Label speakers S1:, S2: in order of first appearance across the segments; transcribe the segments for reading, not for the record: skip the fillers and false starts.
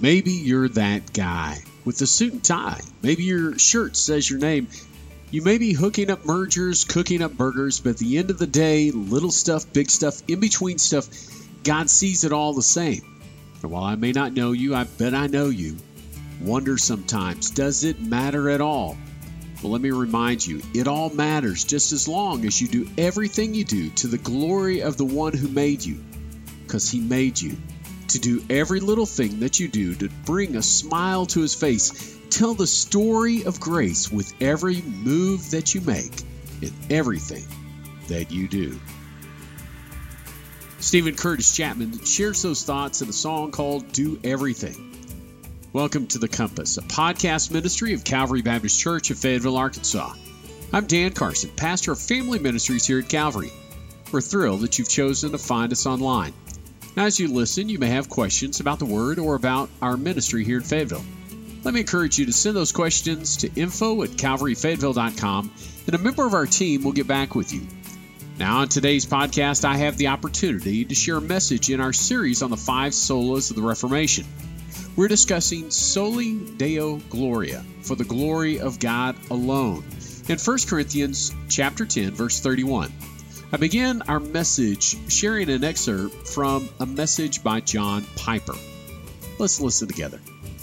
S1: Maybe you're that guy with the suit and tie. Maybe your shirt says your name. You may be hooking up mergers, cooking up burgers, but at the end of the day, little stuff, big stuff, in between stuff, God sees it all the same. And while I may not know you, I bet I know you. Wonder sometimes, does it matter at all? Well, let me remind you, it all matters just as long as you do everything you do to the glory of the one who made you. Because he made you. To do every little thing that you do to bring a smile to his face. Tell the story of grace with every move that you make and everything that you do. Stephen Curtis Chapman shares those thoughts in a song called Do Everything. Welcome to The Compass, a podcast ministry of Calvary Baptist Church of Fayetteville, Arkansas. I'm Dan Carson, pastor of family ministries here at Calvary. We're thrilled that you've chosen to find us online. Now, as you listen, you may have questions about the Word or about our ministry here in Fayetteville. Let me encourage you to send those questions to info@calvaryfayetteville.com, and a member of our team will get back with you. Now, on today's podcast, I have the opportunity to share a message in our series on the 5 solas of the Reformation. We're discussing Soli Deo Gloria, for the glory of God alone, in 1 Corinthians chapter 10, verse 31. I begin our message sharing an excerpt from a message by John Piper. Let's listen together.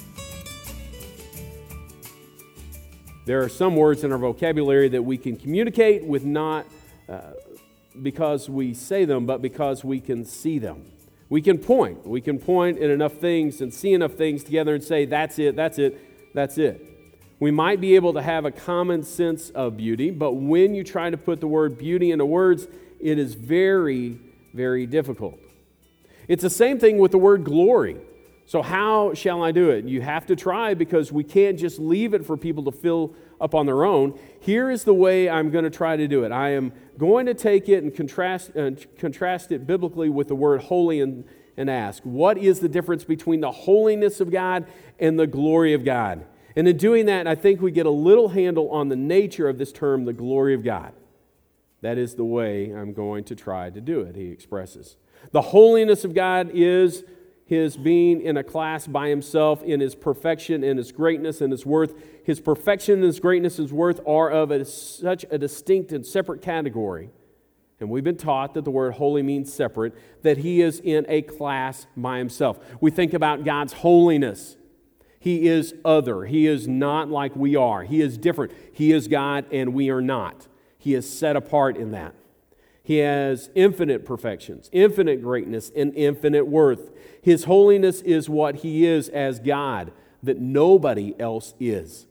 S2: There are some words in our vocabulary that we can communicate with not because we say them, but because we can see them. We can point. We can point at enough things and see enough things together and say, that's it, that's it, that's it. We might be able to have a common sense of beauty, but when you try to put the word beauty into words, it is very, very difficult. It's the same thing with the word glory. So how shall I do it? You have to try, because we can't just leave it for people to fill up on their own. Here is the way I'm going to try to do it. I am going to take it and contrast it biblically with the word holy and ask, what is the difference between the holiness of God and the glory of God? And in doing that, I think we get a little handle on the nature of this term, the glory of God. That is the way I'm going to try to do it, he expresses. The holiness of God is his being in a class by himself, in his perfection and his greatness and his worth. His perfection and his greatness and his worth are of such a distinct and separate category. And we've been taught that the word holy means separate, that he is in a class by himself. We think about God's holiness. He is other. He is not like we are. He is different. He is God and we are not. He is set apart in that. He has infinite perfections, infinite greatness, and infinite worth. His holiness is what he is as God, that nobody else is.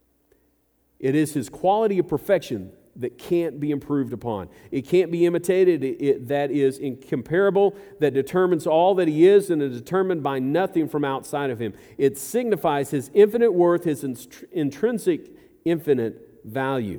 S2: It is his quality of perfection that can't be improved upon. It can't be imitated. That is incomparable, that determines all that he is, and is determined by nothing from outside of him. It signifies his infinite worth, his intrinsic infinite value.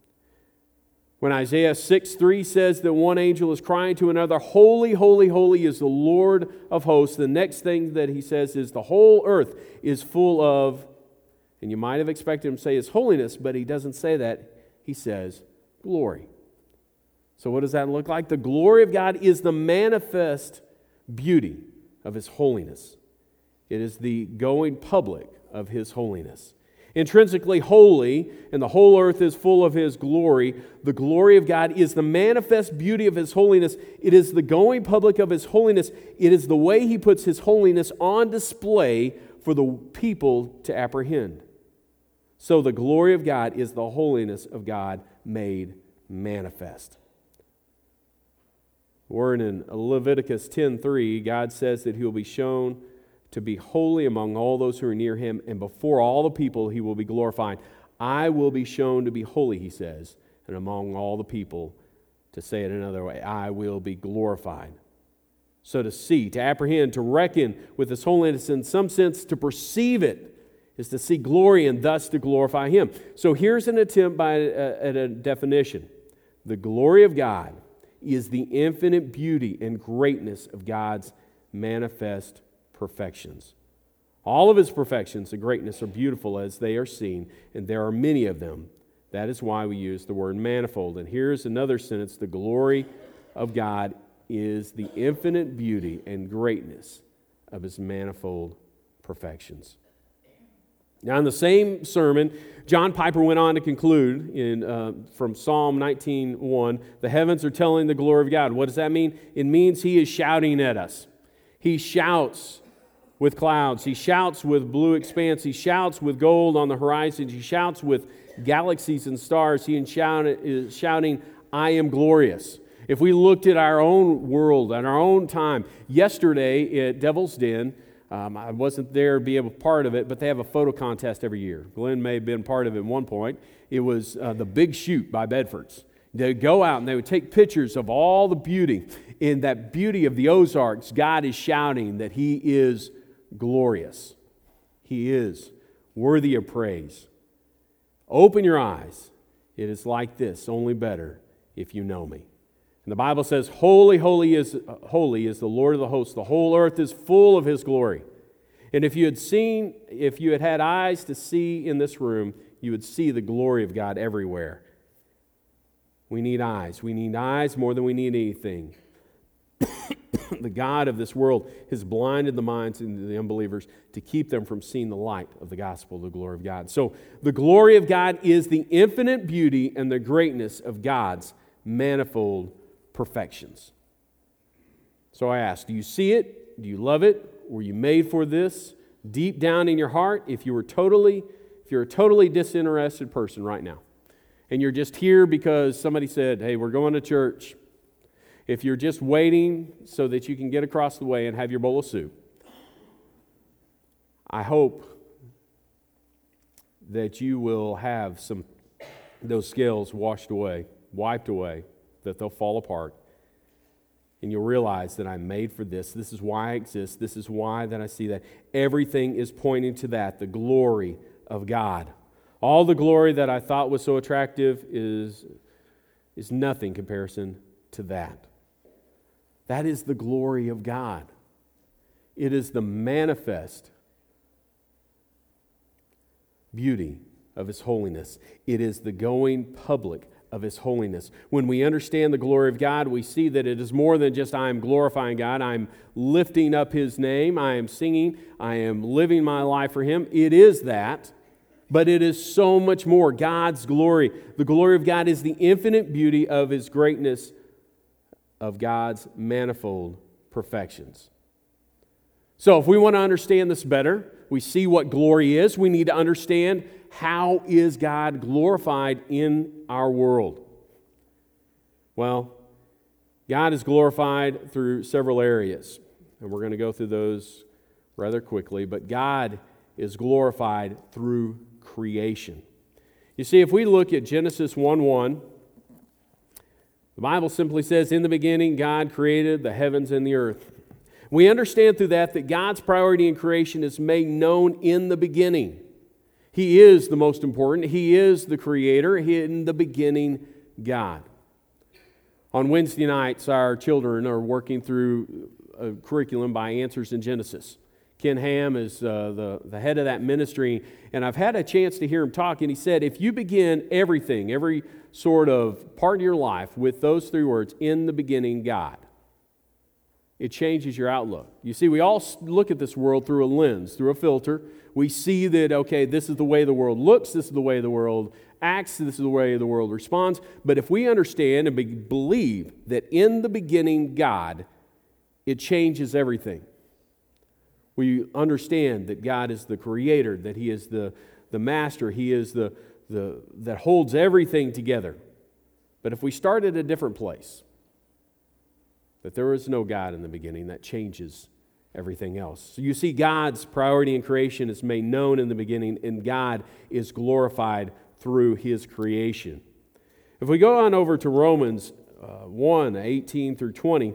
S2: When Isaiah 6:3 says that one angel is crying to another, holy, holy, holy is the Lord of hosts, the next thing that he says is the whole earth is full of, and you might have expected him to say his holiness, but he doesn't say that. He says glory. So what does that look like? The glory of God is the manifest beauty of his holiness. It is the going public of his holiness. Intrinsically holy, and the whole earth is full of his glory. The glory of God is the manifest beauty of his holiness. It is the going public of his holiness. It is the way he puts his holiness on display for the people to apprehend. So the glory of God is the holiness of God made manifest. Word in Leviticus 10:3, God says that he will be shown to be holy among all those who are near him, and before all the people he will be glorified. I will be shown to be holy, he says, and among all the people, to say it another way, I will be glorified. So to see, to apprehend, to reckon with his holiness, in some sense to perceive it, is to see glory and thus to glorify him. So here's an attempt at a definition. The glory of God is the infinite beauty and greatness of God's manifest perfections. All of his perfections and greatness are beautiful as they are seen, and there are many of them. That is why we use the word manifold. And here's another sentence. The glory of God is the infinite beauty and greatness of his manifold perfections. Now, in the same sermon, John Piper went on to conclude from Psalm 19:1, the heavens are telling the glory of God. What does that mean? It means He is shouting at us. He shouts with clouds. He shouts with blue expanse. He shouts with gold on the horizon. He shouts with galaxies and stars. He is shouting, I am glorious. If we looked at our own world and our own time, yesterday at Devil's Den, I wasn't there to be a part of it, but they have a photo contest every year. Glenn may have been part of it at one point. It was the Big Shoot by Bedford's. They'd go out and they would take pictures of all the beauty. In that beauty of the Ozarks, God is shouting that He is glorious. He is worthy of praise. Open your eyes. It is like this, only better if you know me. And the Bible says, holy, holy is the Lord of the hosts. The whole earth is full of His glory. And if you had had eyes to see in this room, you would see the glory of God everywhere. We need eyes. We need eyes more than we need anything. The God of this world has blinded the minds of the unbelievers to keep them from seeing the light of the gospel, the glory of God. So the glory of God is the infinite beauty and the greatness of God's manifold perfections. So I ask, do you see it? Do you love it? Were you made for this? Deep down in your heart, if you're a totally disinterested person right now, and you're just here because somebody said, hey, we're going to church. If you're just waiting so that you can get across the way and have your bowl of soup, I hope that you will have those scales washed away, wiped away, that they'll fall apart. And you'll realize that I'm made for this. This is why I exist. This is why that I see that. Everything is pointing to that, the glory of God. All the glory that I thought was so attractive is nothing in comparison to that. That is the glory of God. It is the manifest beauty of His holiness. It is the going public of His holiness. When we understand the glory of God, we see that it is more than just I am glorifying God, I'm lifting up His name, I am singing, I am living my life for Him. It is that, but it is so much more. God's glory. The glory of God is the infinite beauty of His greatness, of God's manifold perfections. So if we want to understand this better, we see what glory is, we need to understand how is God glorified in our world. Well, God is glorified through several areas, and we're going to go through those rather quickly, but God is glorified through creation. You see, if we look at Genesis 1:1, the Bible simply says, in the beginning, God created the heavens and the earth. We understand through that God's priority in creation is made known in the beginning. He is the most important. He is the creator. In the beginning, God. On Wednesday nights, our children are working through a curriculum by Answers in Genesis. Ken Ham is the head of that ministry, and I've had a chance to hear him talk, and he said, if you begin everything, every sort of part of your life with those three words, in the beginning, God, it changes your outlook. You see, we all look at this world through a lens, through a filter. We see that, okay, this is the way the world looks, this is the way the world acts, this is the way the world responds. But if we understand and believe that in the beginning, God, it changes everything. We understand that God is the creator, that He is the master, He is that holds everything together. But if we start at a different place, that there is no God in the beginning, that changes everything else. So you see, God's priority in creation is made known in the beginning, and God is glorified through His creation. If we go on over to Romans 1:18 through 20,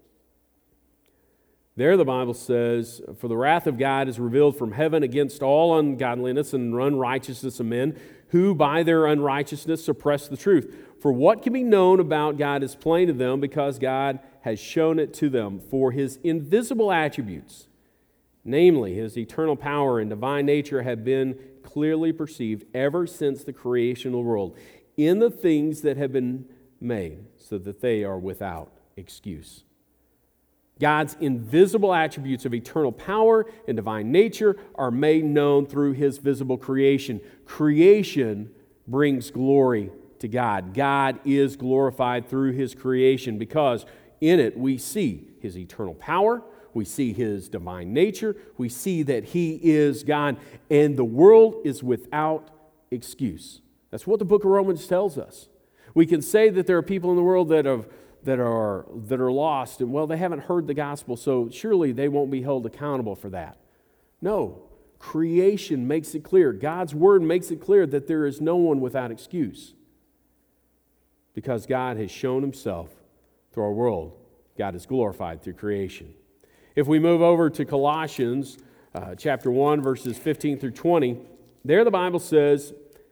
S2: there the Bible says, for the wrath of God is revealed from heaven against all ungodliness and unrighteousness of men, who by their unrighteousness suppress the truth. For what can be known about God is plain to them, because God has shown it to them. For His invisible attributes, namely His eternal power and divine nature, have been clearly perceived ever since the creation of the world, in the things that have been made, so that they are without excuse. God's invisible attributes of eternal power and divine nature are made known through His visible creation. Creation brings glory to God. God is glorified through His creation because in it we see His eternal power, we see His divine nature, we see that He is God, and the world is without excuse. That's what the book of Romans tells us. We can say that there are people in the world that are lost, and well, they haven't heard the gospel, so surely they won't be held accountable for that. No, creation makes it clear. God's word makes it clear that there is no one without excuse because God has shown Himself through our world. God is glorified through creation. If we move over to Colossians chapter 1, verses 15 through 20, there the Bible says,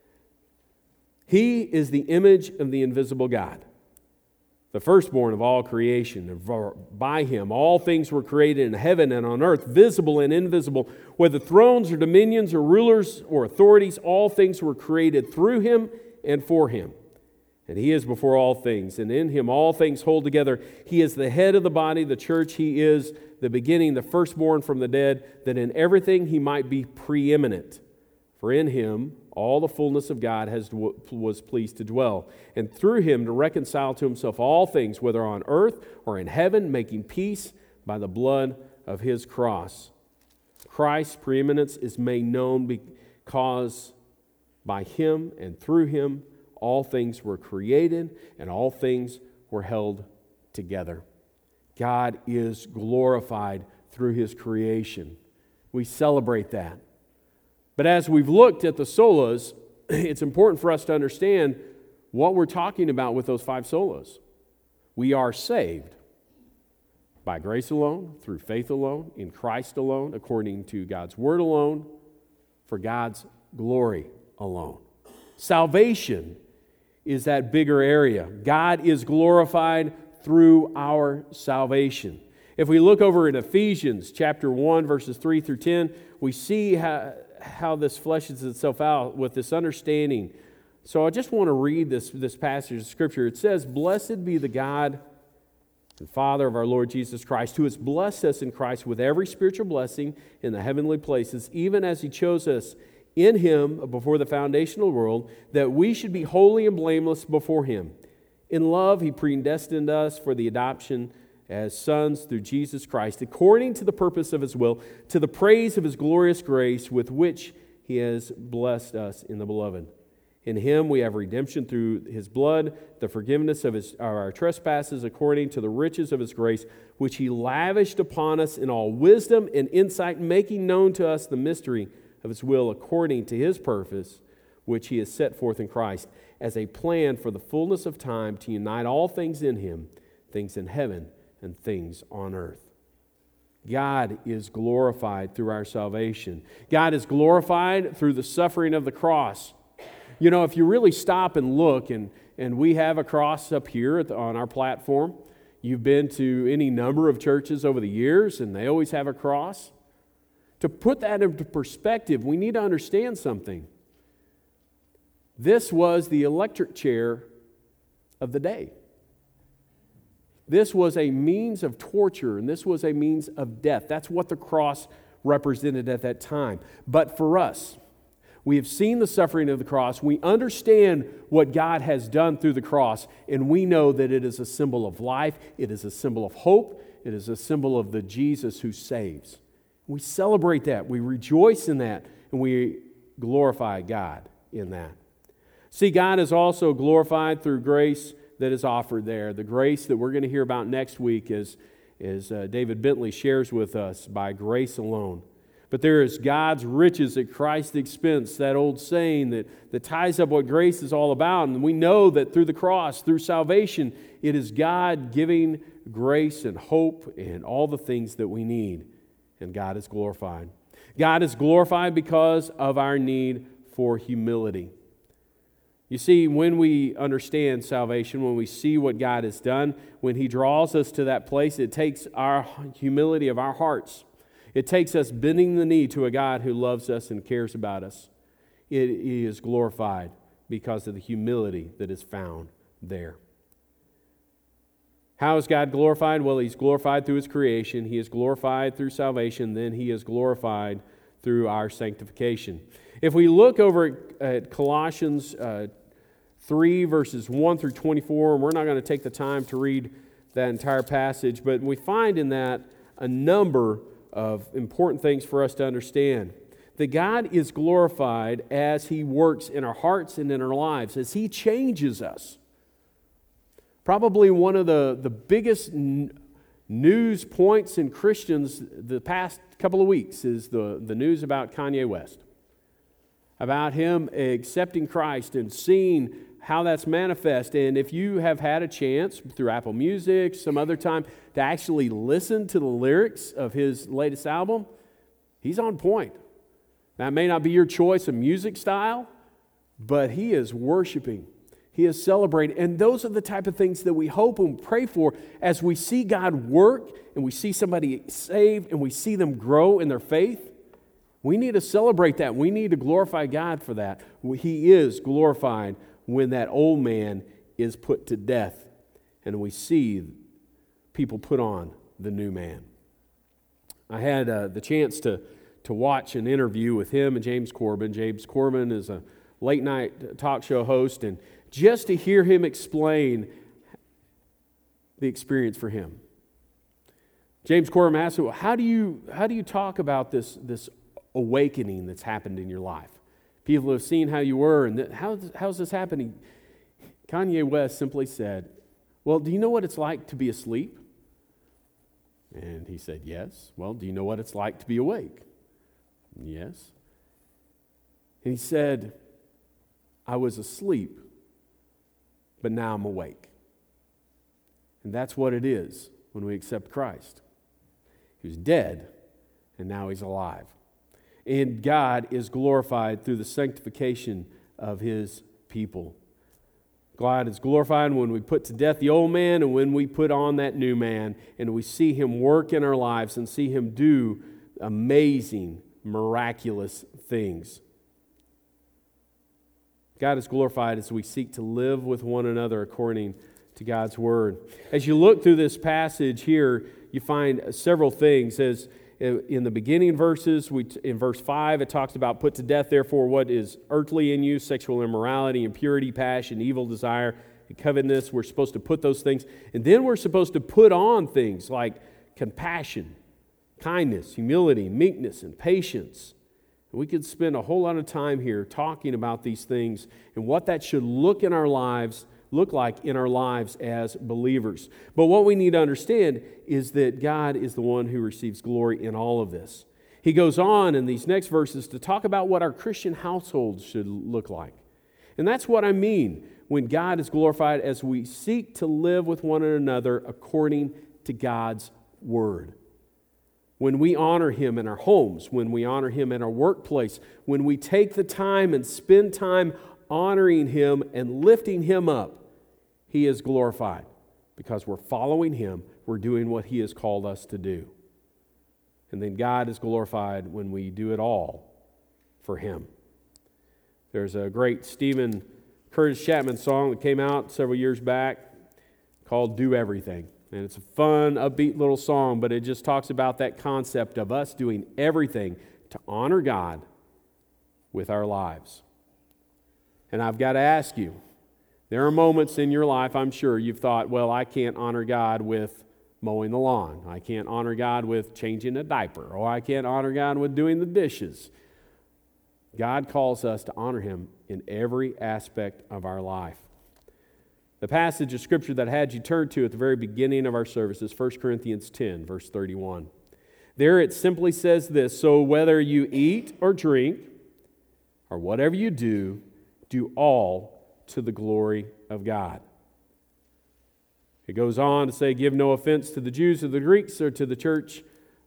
S2: He is the image of the invisible God, the firstborn of all creation. By Him all things were created in heaven and on earth, visible and invisible, whether thrones or dominions or rulers or authorities, all things were created through Him and for Him. And He is before all things, and in Him all things hold together. He is the head of the body, the church. He is the beginning, the firstborn from the dead, that in everything He might be preeminent. For in Him all the fullness of God was pleased to dwell, and through Him to reconcile to Himself all things, whether on earth or in heaven, making peace by the blood of His cross. Christ's preeminence is made known because by Him and through Him all things were created and all things were held together. God is glorified through His creation. We celebrate that. But as we've looked at the solas, it's important for us to understand what we're talking about with those 5 solas. We are saved by grace alone, through faith alone, in Christ alone, according to God's word alone, for God's glory alone. Salvation is that bigger area. God is glorified through our salvation. If we look over in Ephesians chapter 1, verses 3 through 10, we see how this fleshes itself out with this understanding. So I just want to read this passage of Scripture. It says, Blessed be the God and Father of our Lord Jesus Christ, who has blessed us in Christ with every spiritual blessing in the heavenly places, even as He chose us in Him before the foundation of the world, that we should be holy and blameless before Him. In love, He predestined us for the adoption as sons through Jesus Christ, according to the purpose of His will, to the praise of His glorious grace with which He has blessed us in the Beloved. In Him we have redemption through His blood, the forgiveness of our trespasses, according to the riches of His grace, which He lavished upon us in all wisdom and insight, making known to us the mystery of His will, according to His purpose, which He has set forth in Christ, as a plan for the fullness of time to unite all things in Him, things in heaven and things on earth. God is glorified through our salvation. God is glorified through the suffering of the cross. You know, if you really stop and look, and we have a cross up here on our platform. You've been to any number of churches over the years, and they always have a cross. To put that into perspective, we need to understand something. This was the electric chair of the day. This was a means of torture, and this was a means of death. That's what the cross represented at that time. But for us, we have seen the suffering of the cross. We understand what God has done through the cross, and we know that it is a symbol of life. It is a symbol of hope. It is a symbol of the Jesus who saves. We celebrate that. We rejoice in that, and we glorify God in that. See, God is also glorified through grace that is offered there. The grace that we're going to hear about next week is David Bentley shares with us, by grace alone. But there is God's riches at Christ's expense, that old saying that ties up what grace is all about. And we know that through the cross, through salvation, it is God giving grace and hope and all the things that we need. And God is glorified. God is glorified because of our need for humility. You see, when we understand salvation, when we see what God has done, when He draws us to that place, it takes our humility of our hearts. It takes us bending the knee to a God who loves us and cares about us. It is glorified because of the humility that is found there. How is God glorified? Well, He's glorified through His creation. He is glorified through salvation. Then He is glorified through our sanctification. If we look over at Colossians 3, verses 1 through 24, and we're not going to take the time to read that entire passage, but we find in that a number of important things for us to understand. That God is glorified as He works in our hearts and in our lives, as He changes us. Probably one of the biggest news points in Christians the past couple of weeks is the news about Kanye West. About him accepting Christ and seeing how that's manifest. And if you have had a chance through Apple Music, some other time, to actually listen to the lyrics of his latest album, he's on point. That may not be your choice of music style, but he is worshiping. He is celebrating. And those are the type of things that we hope and pray for as we see God work and we see somebody saved and we see them grow in their faith. We need to celebrate that. We need to glorify God for that. He is glorified when that old man is put to death and we see people put on the new man. I had the chance to watch an interview with him and James Corbin. James Corbin is a late-night talk show host, and just to hear him explain the experience for him. James Corbin asked, well, how do you talk about this awakening that's happened in your life? People have seen how you were, and how's this happening? Kanye West simply said, well, do you know what it's like to be asleep? And he said, yes. Well, do you know what it's like to be awake? Yes. And he said, I was asleep, but now I'm awake. And that's what it is when we accept Christ. He was dead, and now He's alive. And God is glorified through the sanctification of His people. God is glorified when we put to death the old man and when we put on that new man, and we see Him work in our lives and see Him do amazing, miraculous things. God is glorified as we seek to live with one another according to God's Word. As you look through this passage here, you find several things. As in the beginning verses, in verse 5, it talks about put to death, therefore, what is earthly in you, sexual immorality, impurity, passion, evil desire, and covetousness. We're supposed to put those things. And then we're supposed to put on things like compassion, kindness, humility, meekness, and patience. We could spend a whole lot of time here talking about these things and what that should look like in our lives as believers. But what we need to understand is that God is the one who receives glory in all of this. He goes on in these next verses to talk about what our Christian households should look like. And that's what I mean when God is glorified as we seek to live with one another according to God's Word. When we honor Him in our homes, when we honor Him in our workplace, when we take the time and spend time honoring Him and lifting Him up, He is glorified because we're following Him, we're doing what He has called us to do. And then God is glorified when we do it all for Him. There's a great Stephen Curtis Chapman song that came out several years back called Do Everything. And it's a fun, upbeat little song, but it just talks about that concept of us doing everything to honor God with our lives. And I've got to ask you, there are moments in your life, I'm sure, you've thought, well, I can't honor God with mowing the lawn. I can't honor God with changing a diaper. Or I can't honor God with doing the dishes. God calls us to honor Him in every aspect of our life. The passage of Scripture that I had you turn to at the very beginning of our service is 1 Corinthians 10, verse 31. There it simply says this, so whether you eat or drink, or whatever you do, do all to the glory of God. It goes on to say, give no offense to the Jews or the Greeks or to the church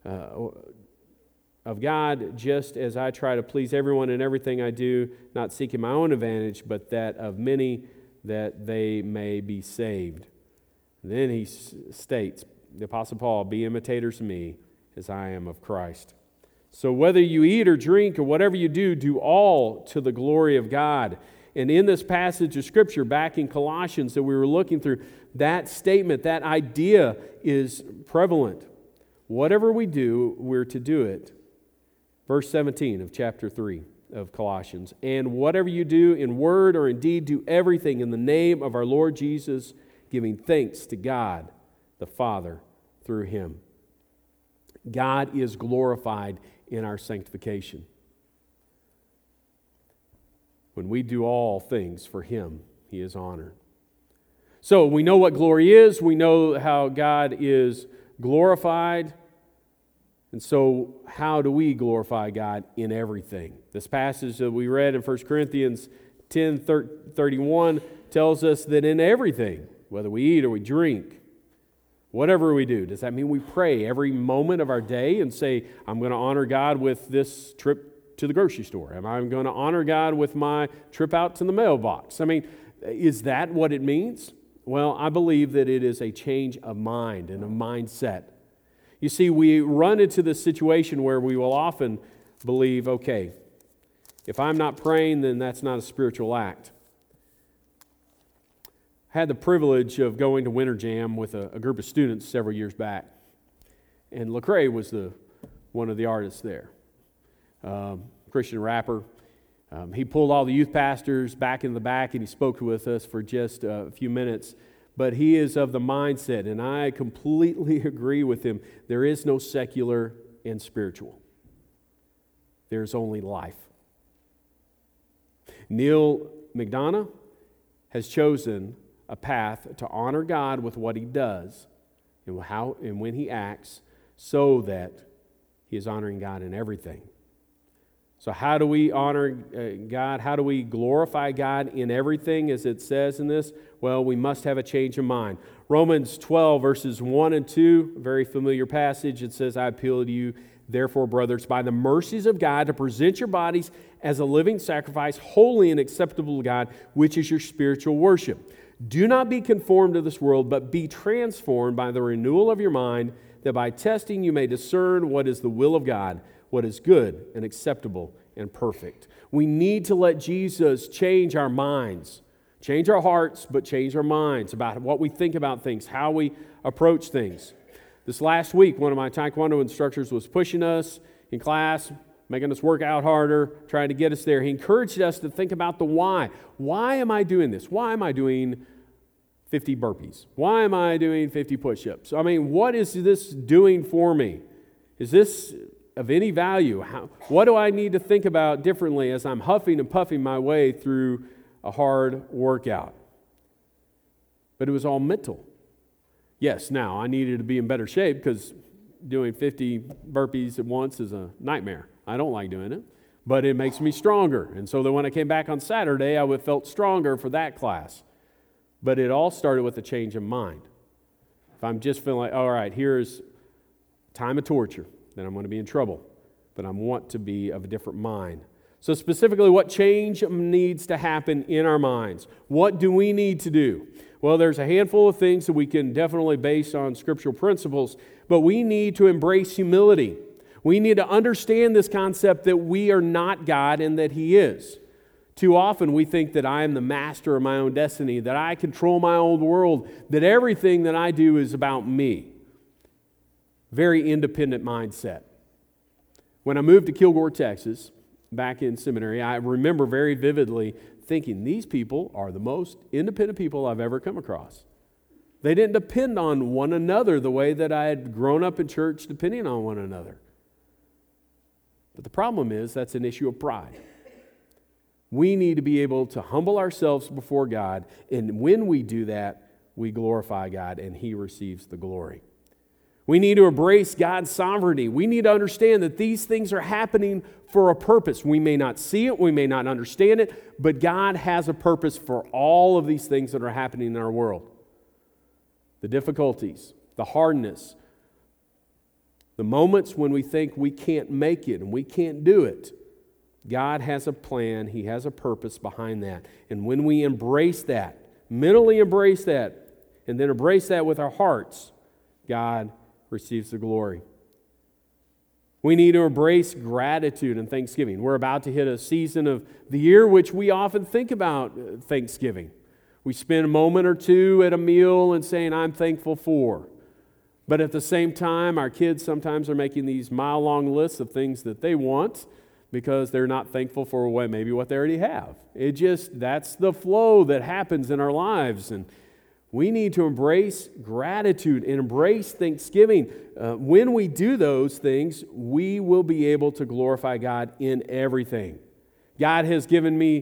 S2: of God, just as I try to please everyone in everything I do, not seeking my own advantage, but that of many, that they may be saved. And then he states, the Apostle Paul, be imitators of me as I am of Christ. So whether you eat or drink or whatever you do, do all to the glory of God. And in this passage of Scripture, back in Colossians that we were looking through, that statement, that idea is prevalent. Whatever we do, we're to do it. Verse 17 of chapter 3 of Colossians. And whatever you do in word or in deed, do everything in the name of our Lord Jesus, giving thanks to God the Father through Him. God is glorified in our sanctification. When we do all things for Him, He is honored. So we know what glory is. We know how God is glorified. And so how do we glorify God in everything? This passage that we read in 1 Corinthians 10:31 tells us that in everything, whether we eat or we drink, whatever we do, does that mean we pray every moment of our day and say, I'm going to honor God with this trip to the grocery store? Am I going to honor God with my trip out to the mailbox? I mean, is that what it means? Well, I believe that it is a change of mind and a mindset. You see, we run into this situation where we will often believe, okay, if I'm not praying, then that's not a spiritual act. I had the privilege of going to Winter Jam with a group of students several years back. And Lecrae was one of the artists there. Christian rapper. He pulled all the youth pastors back in the back and he spoke with us for just a few minutes. But he is of the mindset, and I completely agree with him, there is no secular and spiritual. There's only life. Neil McDonough has chosen a path to honor God with what he does and when he acts, so that he is honoring God in everything. So how do we honor God? How do we glorify God in everything, as it says in this? Well, we must have a change of mind. Romans 12, verses 1 and 2, a very familiar passage. It says, I appeal to you, therefore, brothers, by the mercies of God, to present your bodies as a living sacrifice, holy and acceptable to God, which is your spiritual worship. Do not be conformed to this world, but be transformed by the renewal of your mind, that by testing you may discern what is the will of God, what is good and acceptable and perfect. We need to let Jesus change our minds, change our hearts, but change our minds about what we think about things, how we approach things. This last week, one of my Taekwondo instructors was pushing us in class, making us work out harder, trying to get us there. He encouraged us to think about the why. Why am I doing this? Why am I doing 50 burpees? Why am I doing 50 push-ups? I mean, what is this doing for me? Is this of any value? What do I need to think about differently as I'm huffing and puffing my way through a hard workout? But it was all mental. Yes, now I needed to be in better shape because doing 50 burpees at once is a nightmare. I don't like doing it, but it makes me stronger. And so that when I came back on Saturday, I would have felt stronger for that class. But it all started with a change of mind. If I'm just feeling like, all right, here's time of torture, then I'm going to be in trouble. But I want to be of a different mind. So specifically, what change needs to happen in our minds? What do we need to do? Well, there's a handful of things that we can definitely base on scriptural principles, but we need to embrace humility. We need to understand this concept that we are not God and that He is. Too often we think that I am the master of my own destiny, that I control my own world, that everything that I do is about me. Very independent mindset. When I moved to Kilgore, Texas, back in seminary, I remember very vividly thinking, these people are the most independent people I've ever come across. They didn't depend on one another the way that I had grown up in church depending on one another. But the problem is that's an issue of pride. We need to be able to humble ourselves before God, and when we do that, we glorify God and He receives the glory. We need to embrace God's sovereignty. We need to understand that these things are happening for a purpose. We may not see it, we may not understand it, but God has a purpose for all of these things that are happening in our world. The difficulties, the hardness, the moments when we think we can't make it and we can't do it. God has a plan, He has a purpose behind that. And when we embrace that, mentally embrace that, and then embrace that with our hearts, God receives the glory. We need to embrace gratitude and thanksgiving. We're about to hit a season of the year which we often think about Thanksgiving. We spend a moment or two at a meal and saying, I'm thankful for. But at the same time, our kids sometimes are making these mile-long lists of things that they want because they're not thankful for maybe what they already have. That's the flow that happens in our lives. And we need to embrace gratitude and embrace thanksgiving. When we do those things, we will be able to glorify God in everything. God has given me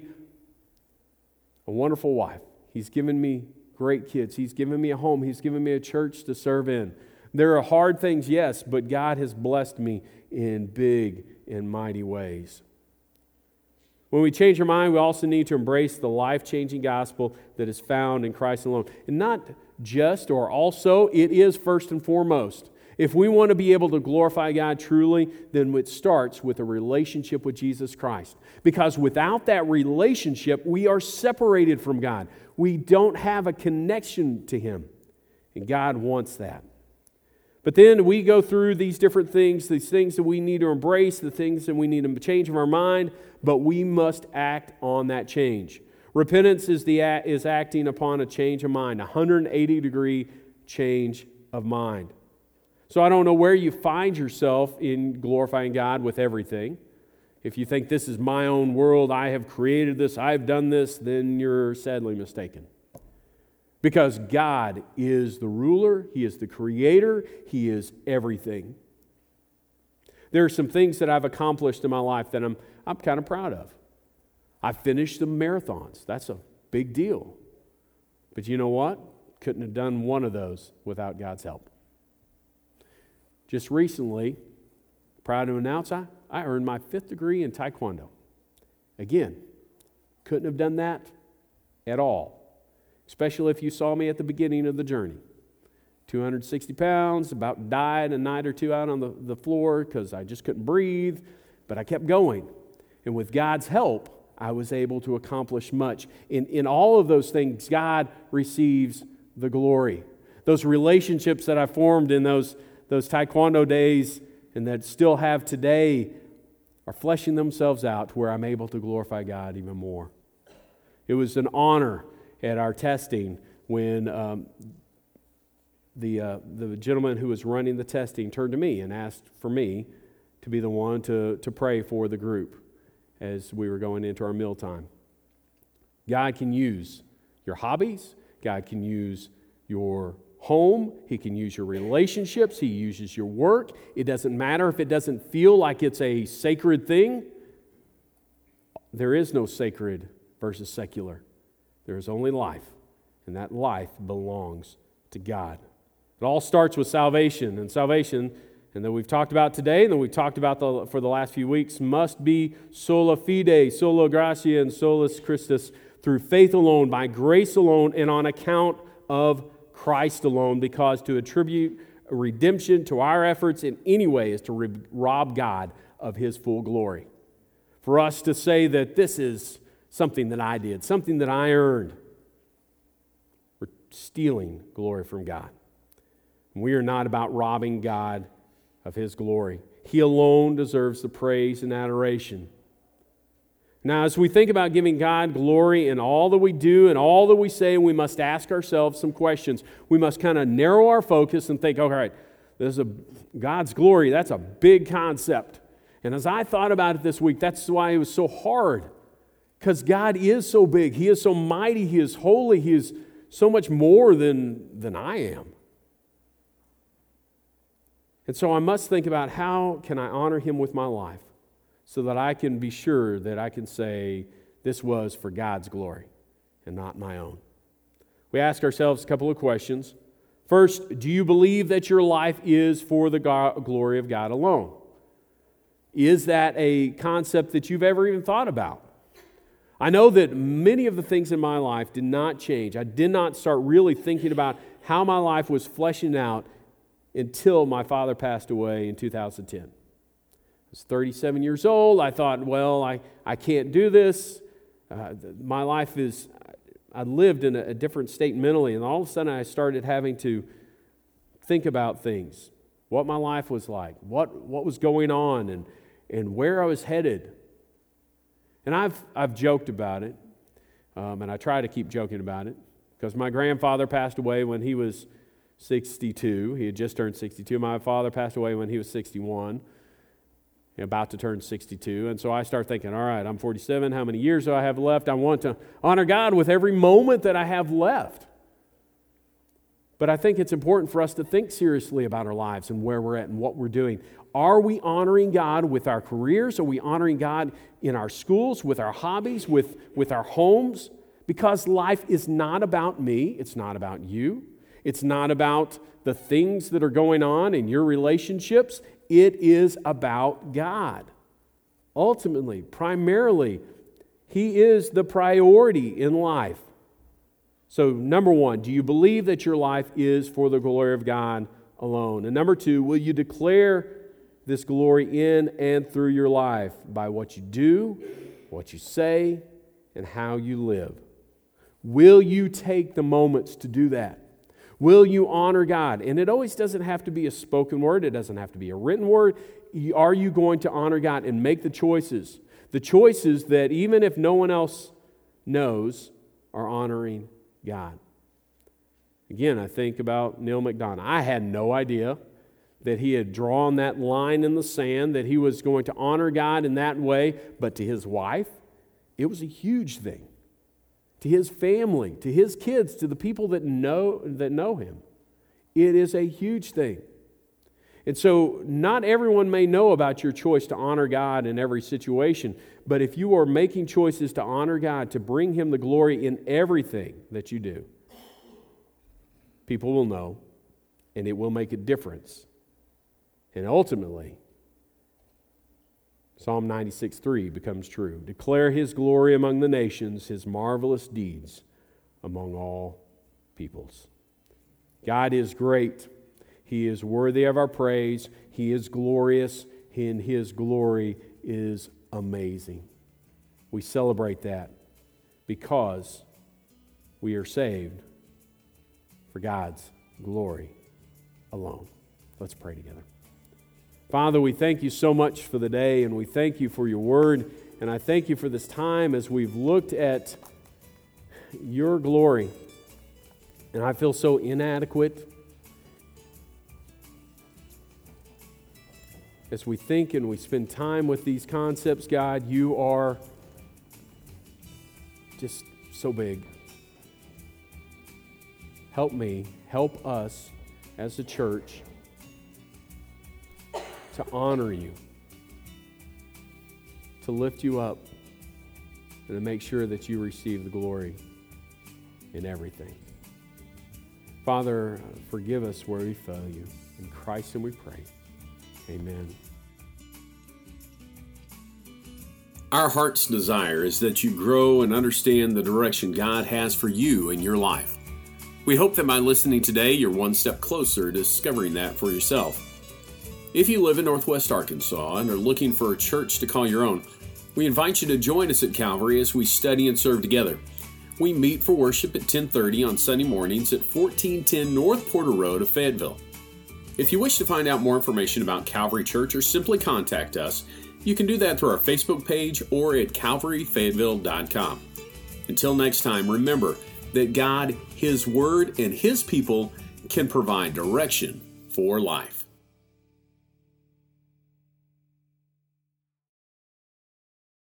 S2: a wonderful wife. He's given me great kids. He's given me a home. He's given me a church to serve in. There are hard things, yes, but God has blessed me in big and mighty ways. When we change our mind, we also need to embrace the life-changing gospel that is found in Christ alone. And not just or also, it is first and foremost. If we want to be able to glorify God truly, then it starts with a relationship with Jesus Christ. Because without that relationship, we are separated from God. We don't have a connection to Him. And God wants that. But then we go through these different things, these things that we need to embrace, the things that we need to change in our mind, but we must act on that change. Repentance is acting upon a change of mind, a 180-degree change of mind. So I don't know where you find yourself in glorifying God with everything. If you think this is my own world, I have created this, I've done this, then you're sadly mistaken. Because God is the ruler, He is the creator, He is everything. There are some things that I've accomplished in my life that I'm kind of proud of. I finished the marathons. That's a big deal. But you know what? Couldn't have done one of those without God's help. Just recently, proud to announce, I earned my 5th degree in Taekwondo. Again, couldn't have done that at all. Especially if you saw me at the beginning of the journey. 260 pounds, about died a night or two out on the floor because I just couldn't breathe, but I kept going. And with God's help, I was able to accomplish much. In all of those things, God receives the glory. Those relationships that I formed in those Taekwondo days and that still have today are fleshing themselves out to where I'm able to glorify God even more. It was an honor at our testing when the gentleman who was running the testing turned to me and asked for me to be the one to pray for the group as we were going into our mealtime. God can use your hobbies. God can use your home. He can use your relationships. He uses your work. It doesn't matter if it doesn't feel like it's a sacred thing. There is no sacred versus secular. There is only life, and that life belongs to God. It all starts with salvation, and that we've talked about today, and that we've talked about for the last few weeks, must be sola fide, sola gratia, and solus Christus, through faith alone, by grace alone, and on account of Christ alone, because to attribute redemption to our efforts in any way is to rob God of His full glory. For us to say that this is something that I did, something that I earned, we're stealing glory from God. We are not about robbing God of His glory. He alone deserves the praise and adoration. Now, as we think about giving God glory in all that we do and all that we say, we must ask ourselves some questions. We must kind of narrow our focus and think, all right, God's glory, that's a big concept. And as I thought about it this week, that's why it was so hard. Because God is so big. He is so mighty. He is holy. He is so much more than I am. And so I must think about how can I honor Him with my life so that I can be sure that I can say this was for God's glory and not my own. We ask ourselves a couple of questions. First, do you believe that your life is for the glory of God alone? Is that a concept that you've ever even thought about? I know that many of the things in my life did not change. I did not start really thinking about how my life was fleshing out until my father passed away in 2010. I was 37 years old. I thought, well, I can't do this. My life is, I lived in a different state mentally, and all of a sudden I started having to think about things. what my life was like, what was going on, and where I was headed. And I've joked about it, and I try to keep joking about it, because my grandfather passed away when he was 62. He had just turned 62. My father passed away when he was 61, about to turn 62. And so I start thinking, all right, I'm 47. How many years do I have left? I want to honor God with every moment that I have left. But I think it's important for us to think seriously about our lives and where we're at and what we're doing. Are we honoring God with our careers? Are we honoring God in our schools, with our hobbies, with our homes? Because life is not about me. It's not about you. It's not about the things that are going on in your relationships. It is about God. Ultimately, primarily, He is the priority in life. So, number one, do you believe that your life is for the glory of God alone? And number two, will you declare this glory in and through your life by what you do, what you say, and how you live? Will you take the moments to do that? Will you honor God? And it always doesn't have to be a spoken word. It doesn't have to be a written word. Are you going to honor God and make the choices? The choices that even if no one else knows are honoring God. Again, I think about Neil McDonough. I had no idea that he had drawn that line in the sand, that he was going to honor God in that way. But to his wife, it was a huge thing. To his family, to his kids, to the people that know him. It is a huge thing. And so not everyone may know about your choice to honor God in every situation, but if you are making choices to honor God, to bring Him the glory in everything that you do, people will know, and it will make a difference. And ultimately, Psalm 96:3 becomes true. Declare His glory among the nations, His marvelous deeds among all peoples. God is great. He is worthy of our praise. He is glorious, and His glory is amazing. We celebrate that because we are saved for God's glory alone. Let's pray together. Father, we thank You so much for the day, and we thank You for Your word, and I thank You for this time as we've looked at Your glory. And I feel so inadequate as we think and we spend time with these concepts. God, You are just so big. Help me, help us as a church to honor You, to lift You up, and to make sure that You receive the glory in everything. Father, forgive us where we fail You. In Christ's name we pray. Amen.
S1: Our heart's desire is that you grow and understand the direction God has for you in your life. We hope that by listening today, you're one step closer to discovering that for yourself. If you live in Northwest Arkansas and are looking for a church to call your own, we invite you to join us at Calvary as we study and serve together. We meet for worship at 10:30 on Sunday mornings at 1410 North Porter Road of Fayetteville. If you wish to find out more information about Calvary Church or simply contact us, you can do that through our Facebook page or at calvaryfayetteville.com. Until next time, remember that God, His Word, and His people can provide direction for life.